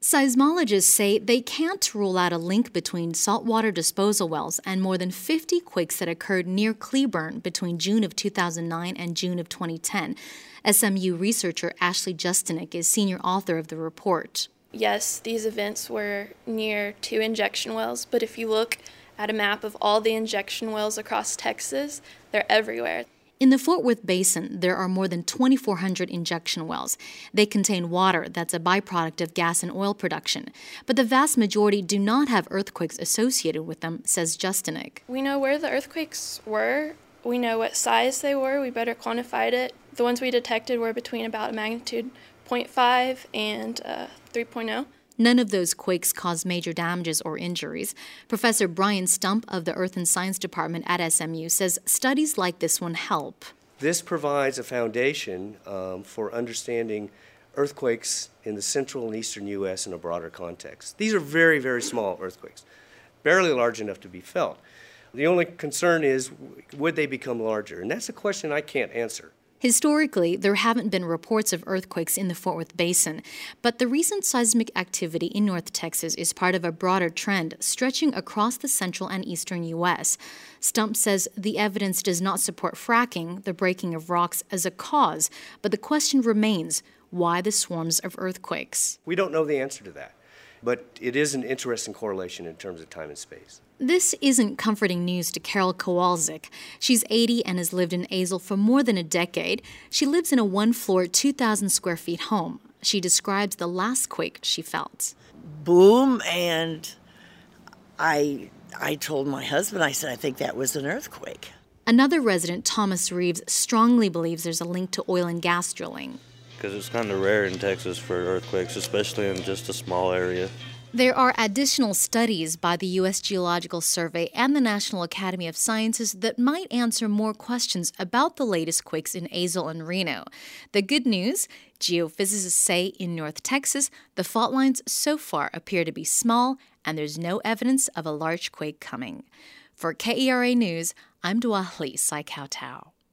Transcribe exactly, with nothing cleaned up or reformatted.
Seismologists say they can't rule out a link between saltwater disposal wells and more than fifty quakes that occurred near Cleburne between June of two thousand nine and June of twenty ten. S M U researcher Ashley Justinek is senior author of the report. Yes, these events were near two injection wells, but if you look at a map of all the injection wells across Texas, they're everywhere. In the Fort Worth Basin, there are more than twenty-four hundred injection wells. They contain water that's a byproduct of gas and oil production. But the vast majority do not have earthquakes associated with them, says Justinek. We know where the earthquakes were. We know what size they were. We better quantified it. The ones we detected were between about a magnitude zero point five and uh, three point oh. None of those quakes caused major damages or injuries. Professor Brian Stump of the Earth and Science Department at S M U says studies like this one help. This provides a foundation um, for understanding earthquakes in the central and eastern U S in a broader context. These are very, very small earthquakes, barely large enough to be felt. The only concern is, would they become larger? And that's a question I can't answer. Historically, there haven't been reports of earthquakes in the Fort Worth Basin, but the recent seismic activity in North Texas is part of a broader trend stretching across the central and eastern U S. Stump says the evidence does not support fracking, the breaking of rocks, as a cause, but the question remains, why the swarms of earthquakes? We don't know the answer to that, but it is an interesting correlation in terms of time and space. This isn't comforting news to Carol Kowalczyk. She's eighty and has lived in Azle for more than a decade. She lives in a one-floor, two thousand square feet home. She describes the last quake she felt. Boom, and I, I told my husband, I said, I think that was an earthquake. Another resident, Thomas Reeves, strongly believes there's a link to oil and gas drilling. Because it's kind of rare in Texas for earthquakes, especially in just a small area. There are additional studies by the U S Geological Survey and the National Academy of Sciences that might answer more questions about the latest quakes in Azle and Reno. The good news, geophysicists say in North Texas, the fault lines so far appear to be small and there's no evidence of a large quake coming. For K E R A News, I'm Dua Lee Sai Kau Tao.